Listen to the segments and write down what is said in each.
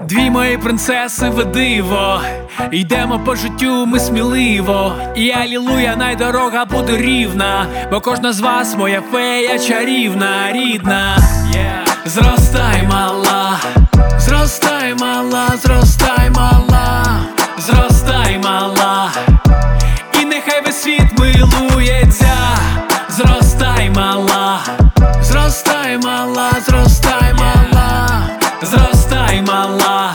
Дві мої принцеси в диво, йдемо по життю ми сміливо. І алілуя, най дорога буде рівна, бо кожна з вас моя фея чарівна, рідна. Зростай, мала, зростай, мала, зростай, мала, зростай, мала, і нехай весь світ милується. Зростай, мала, зростай, мала, зростай, мала, зростай, мала.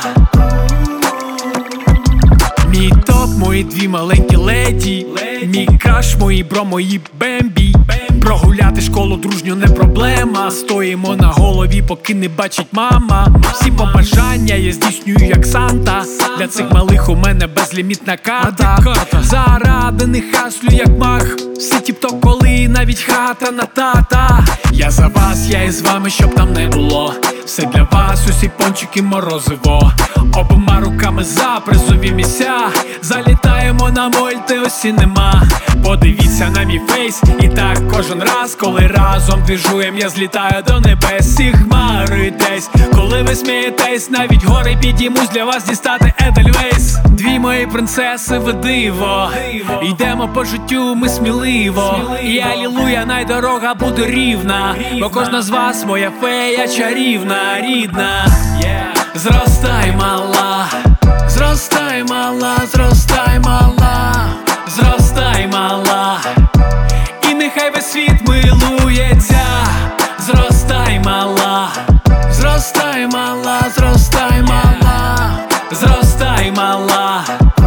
Мій топ, мої дві маленькі леді, мій краш, мої бро, мої бембі. Прогуляти школу дружньо не проблема. Стоїмо на голові, поки не бачить мама. Всі побажання я здійснюю як Санта. Для цих малих у мене безлімітна карта. Заради них хаслю як мах. Все тіп-топ, коли навіть хата на тата. Я за вас, я із вами, щоб там не було. Все для вас, усі пончики морозиво. Обома руками за призові місця. Залітаємо на мольти, осі нема. Подивіться на мій фейс, і так кожен раз, коли разом двіжуєм, я злітаю до небес. Всі хмари десь, коли ви смієтесь, навіть гори підіймусь для вас дістати Едельвейс. Дві мої принцеси в диво, йдемо по життю ми сміливо. І алілуя, най дорога буде рівна, бо кожна з вас моя фея чарівна, рідна. Зростай, мала, зростай, мала, зростай, мала, зростай, мала, і нехай весь світ милується. Зростай, мала, зростай, мала, зростай, мала, зростай, мала.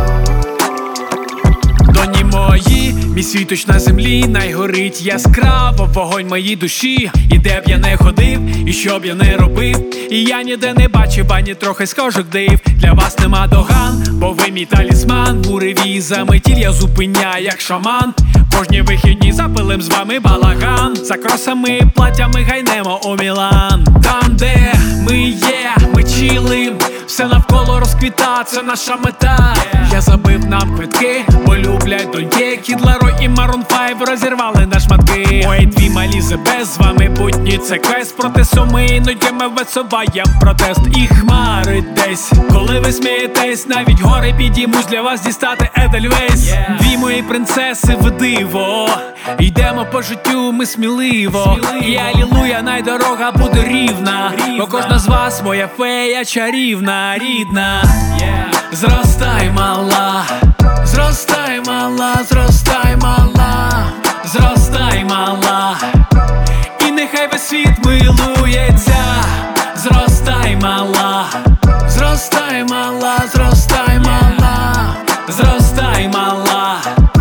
Доні мої, мій світоч на землі, найгорить яскраво вогонь моїй душі. І де б я не ходив, і що б я не робив, і я ніде не бачив ані трохи схожих див. Для вас нема доган, бо ви мій талісман. Буревій заметіль я зупиняю як шаман. Кожні вихідні запилим з вами балаган. За кросами, платтями гайнемо у Мілан. Там, де ми є, ми чилим, все навколо розквіта, це наша мета. Я забив нам квитки, бо люблять доньки. Кід Ларой і Марун 5 розірвали на шматки. Мої дві малі ЗБ, з вами будні, це квест. Проти суми, іноді ми висуваєм протест. І хмари десь, коли ви смієтесь, навіть гори підіймусь для вас дістати Едельвейс. Дві мої принцеси в диво, йдемо по життю ми сміливо. І алілуя, най дорога буде рівна, бо кожна з вас моя фея чарівна, рідна. Зростай, мала, зростай, мала, зростай, мала, зростай, мала, і нехай весь світ милується. Зростай, мала, зростай, мала, зростай, мала, зростай, мала,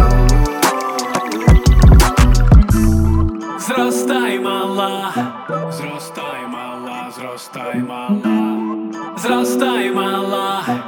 зростай, мала, зростай, мала, зростай, мала, зростай, мала.